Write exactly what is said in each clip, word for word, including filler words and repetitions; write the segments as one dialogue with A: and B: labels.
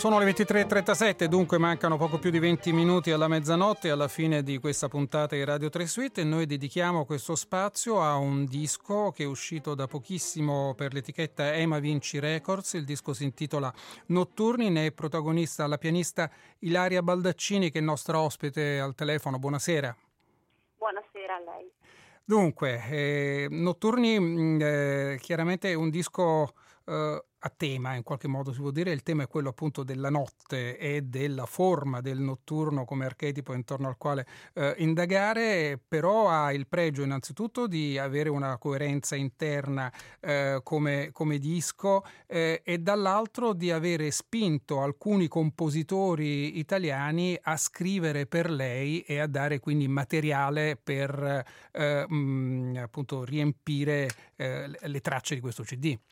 A: Sono le ventitré e trentasette, dunque mancano poco più di venti minuti alla mezzanotte, alla fine di questa puntata di Radio tre Suite, e noi dedichiamo questo spazio a un disco che è uscito da pochissimo per l'etichetta Ema Vinci Records. Il disco si intitola Notturni, ne è protagonista la pianista Ilaria Baldaccini, che è nostra ospite al telefono. Buonasera.
B: Buonasera a lei.
A: Dunque, eh, Notturni eh, chiaramente è un disco eh, a tema, in qualche modo si può dire. Il tema è quello appunto della notte e della forma del notturno come archetipo intorno al quale eh, indagare, però ha il pregio innanzitutto di avere una coerenza interna eh, come, come disco eh, e dall'altro di avere spinto alcuni compositori italiani a scrivere per lei e a dare quindi materiale per eh, mh, appunto riempire eh, le tracce di questo C D.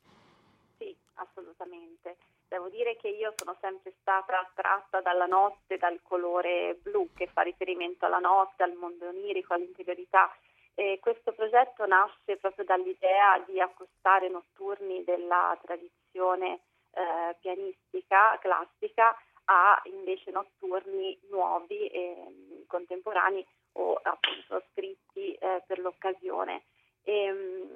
B: Devo dire che io sono sempre stata attratta dalla notte, dal colore blu che fa riferimento alla notte, al mondo onirico, all'interiorità. E questo progetto nasce proprio dall'idea di accostare Notturni della tradizione eh, pianistica classica a invece notturni nuovi e contemporanei o appunto scritti eh, per l'occasione. E,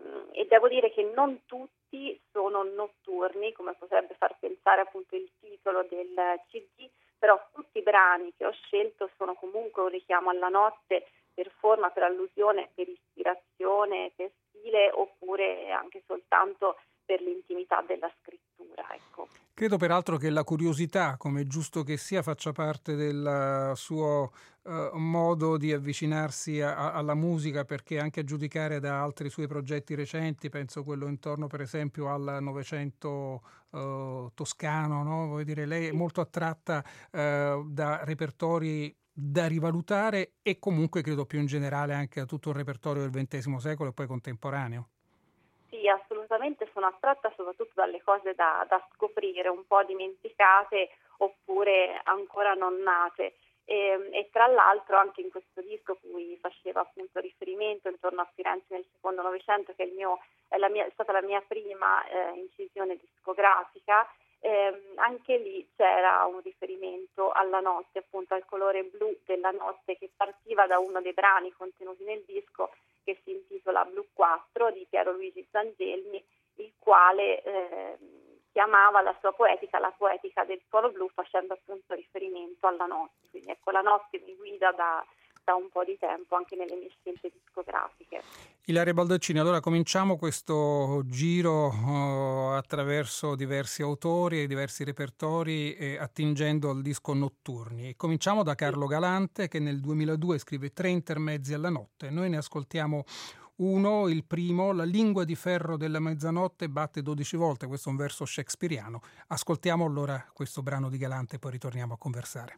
B: e devo dire che non tutti sono notturni, come potrebbe far pensare appunto il titolo del C D, però tutti i brani che ho scelto sono comunque un richiamo alla notte per forma, per allusione, per ispirazione, per stile, oppure anche soltanto per l'intimità della scrittura, ecco.
A: Credo peraltro che la curiosità, come è giusto che sia, faccia parte del suo uh, modo di avvicinarsi a, a, alla musica, perché anche a giudicare da altri suoi progetti recenti, penso quello intorno per esempio al Novecento uh, toscano, no? Vuol dire, lei è molto attratta uh, da repertori da rivalutare e comunque credo più in generale anche a tutto il repertorio del ventesimo secolo e poi contemporaneo.
B: Sì, assolutamente sono attratta soprattutto dalle cose da, da scoprire, un po' dimenticate oppure ancora non nate. E, e tra l'altro anche in questo disco cui faceva appunto riferimento intorno a Firenze nel secondo Novecento, che è, il mio, è, la mia, è stata la mia prima eh, incisione discografica, eh, anche lì c'era un riferimento alla notte, appunto al colore blu della notte, che partiva da uno dei brani contenuti nel disco che si intitola Blu quattro di Piero Luigi Zangelmi, il quale eh, chiamava la sua poetica la poetica del suono blu, facendo appunto riferimento alla notte. Quindi ecco, la notte mi guida da, da un po' di tempo anche nelle mie scelte discografiche.
A: Ilaria Baldaccini, allora cominciamo questo giro uh, attraverso diversi autori e diversi repertori, eh, attingendo al disco Notturni. E cominciamo da Carlo Galante, che nel duemiladue scrive Tre intermezzi alla notte. Noi ne ascoltiamo uno, il primo, La lingua di ferro della mezzanotte batte dodici volte. Questo è un verso shakespeariano. Ascoltiamo allora questo brano di Galante e poi ritorniamo a conversare.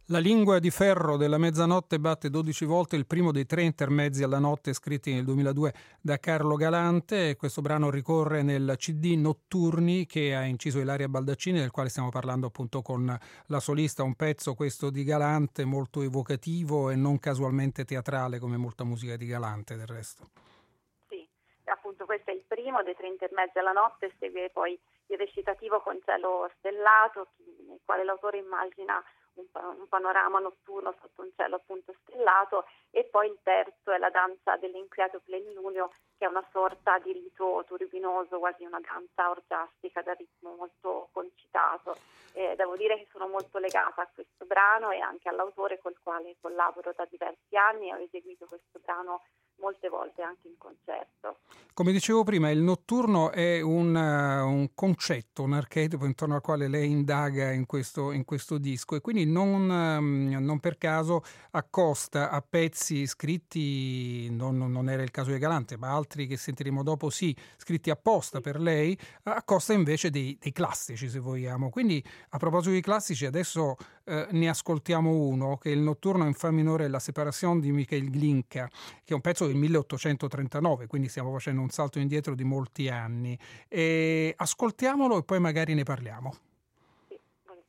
A: La lingua di ferro della mezzanotte batte dodici volte il primo dei tre intermezzi alla notte scritti nel duemiladue da Carlo Galante. Questo brano ricorre nel C D Notturni che ha inciso Ilaria Baldaccini, del quale stiamo parlando appunto con la solista, un pezzo questo di Galante molto evocativo e non casualmente teatrale come molta musica di Galante del resto.
B: Sì, appunto questo è il primo dei tre intermezzi alla notte, segue poi il recitativo con cielo stellato, nel quale l'autore immagina un, un panorama notturno sotto un cielo appunto stellato, e poi il terzo è la danza dell'inquieto plenilunio, che è una sorta di rito turbinoso, quasi una danza orgiastica dal ritmo molto concitato. Eh, devo dire che sono molto legata a questo brano e anche all'autore col quale collaboro da diversi anni e ho eseguito questo brano molte volte anche in concerto.
A: Come dicevo prima, il notturno è un, uh, un concetto, un archetipo intorno al quale lei indaga in questo, in questo disco, e quindi non, um, non per caso accosta a pezzi scritti, non, non era il caso di Galante, ma altri che sentiremo dopo sì, scritti apposta
B: Sì.
A: per lei, accosta invece dei, dei classici, se vogliamo. Quindi a proposito di classici, adesso eh, ne ascoltiamo uno, che è il notturno in fa minore, La Séparation di Mikhail Glinka, che è un pezzo del milleottocentotrentanove, quindi stiamo facendo un salto indietro di molti anni. E ascoltiamolo e poi magari ne parliamo.
B: Sì, volentieri.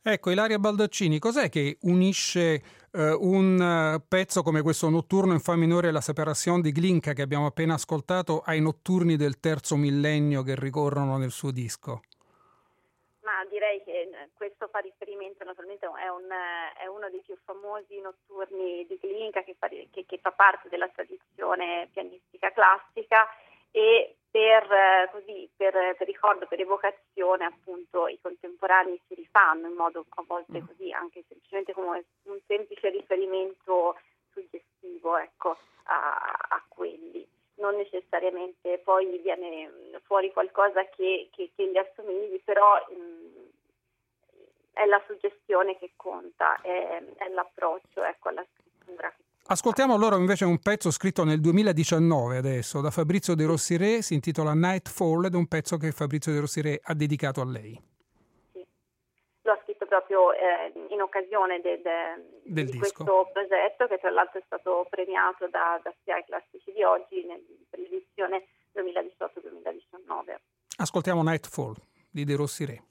A: Ecco, Ilaria Baldaccini, cos'è che unisce eh, un eh, pezzo come questo notturno in fa minore, la Separation di Glinka che abbiamo appena ascoltato, ai notturni del terzo millennio che ricorrono nel suo disco?
B: Ma direi che questo fa riferimento, naturalmente è, un, è uno dei più famosi notturni di Glinka che fa, che, che fa parte della tradizione pianistica classica, e per, così, per, per ricordo, per evocazione, appunto, i contemporanei si rifanno in modo a volte così, anche semplicemente come un semplice riferimento suggestivo, ecco, a, a quelli. Non necessariamente poi viene fuori qualcosa che, che, che gli assomigli, però mh, è la suggestione che conta, è, è l'approccio, ecco, alla scrittura.
A: Ascoltiamo allora invece un pezzo scritto nel duemiladiciannove adesso da Fabrizio De Rossiré, si intitola Nightfall ed è un pezzo che Fabrizio De Rossiré ha dedicato a lei.
B: Sì, l'ho scritto proprio eh, in occasione del,
A: del
B: di
A: disco.
B: questo progetto, che tra l'altro è stato premiato da, da S I A E Classici di oggi nel, per l'edizione duemiladiciotto duemiladiciannove.
A: Ascoltiamo Nightfall di De Rossiré.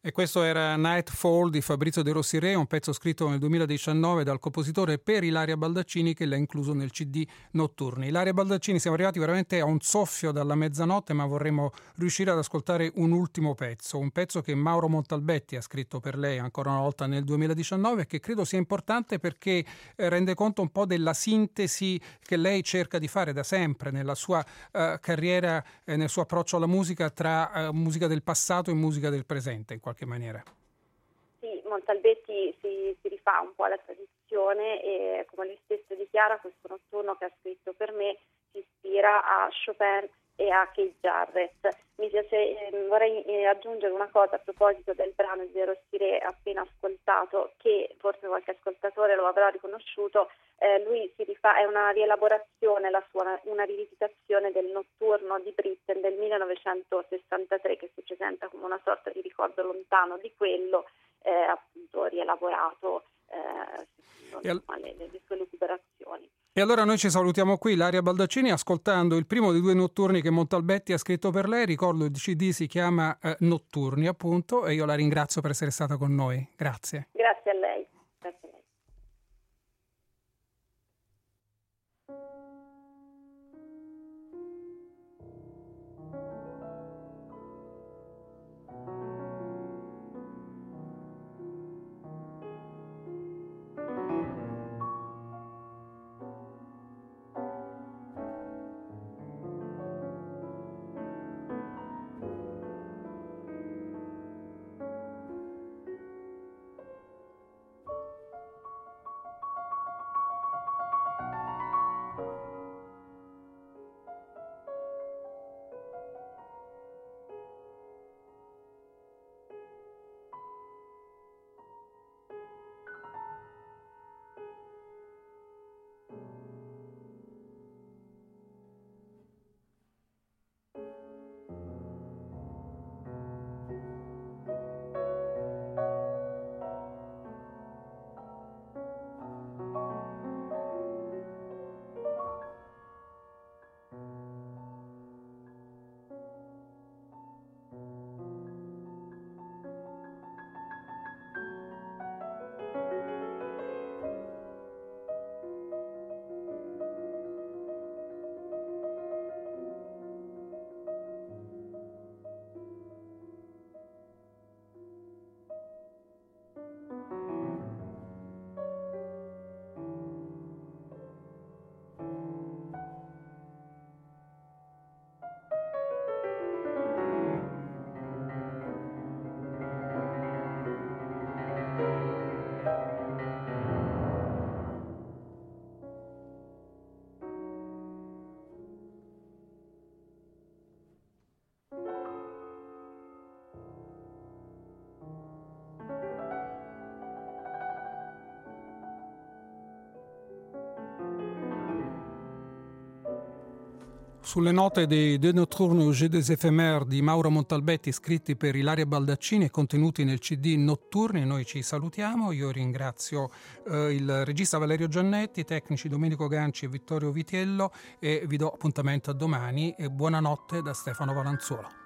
A: E questo era Nightfall di Fabrizio De Rossiré, un pezzo scritto nel duemiladiciannove dal compositore per Ilaria Baldaccini, che l'ha incluso nel C D Notturni. Ilaria Baldaccini, siamo arrivati veramente a un soffio dalla mezzanotte, ma vorremmo riuscire ad ascoltare un ultimo pezzo, un pezzo che Mauro Montalbetti ha scritto per lei ancora una volta nel duemiladiciannove e che credo sia importante perché eh, rende conto un po' della sintesi che lei cerca di fare da sempre nella sua eh, carriera e nel suo approccio alla musica tra eh, musica del passato e musica del presente, in qualche maniera.
B: Sì, Montalbetti si, si rifà un po' alla tradizione e, come lui stesso dichiara, questo notturno che ha scritto per me si ispira a Chopin e a Keith Jarrett. Mi piace, eh, vorrei eh, aggiungere una cosa a proposito del brano di De Rossiré appena ascoltato, che forse qualche ascoltatore lo avrà riconosciuto. Eh, lui si rifà, è una rielaborazione, la sua, una rivisitazione del notturno di Britten del millenovecentosessantatré, che si presenta come una sorta di ricordo lontano di quello, eh, appunto rielaborato eh,
A: al...
B: le, le sue lucuberazioni.
A: E allora noi ci salutiamo qui, Ilaria Baldaccini, ascoltando il primo dei due notturni che Montalbetti ha scritto per lei. Ricordo il C D si chiama eh, Notturni, appunto, e io la ringrazio per essere stata con noi. Grazie.
B: Grazie a lei. Grazie a lei.
A: Sulle note dei Deux Nocturnes au Jeux des Éphémères di Mauro Montalbetti, scritti per Ilaria Baldaccini e contenuti nel C D Notturni, noi ci salutiamo. Io ringrazio eh, il regista Valerio Giannetti, i tecnici Domenico Ganci e Vittorio Vitiello e vi do appuntamento a domani e buonanotte da Stefano Valanzuolo.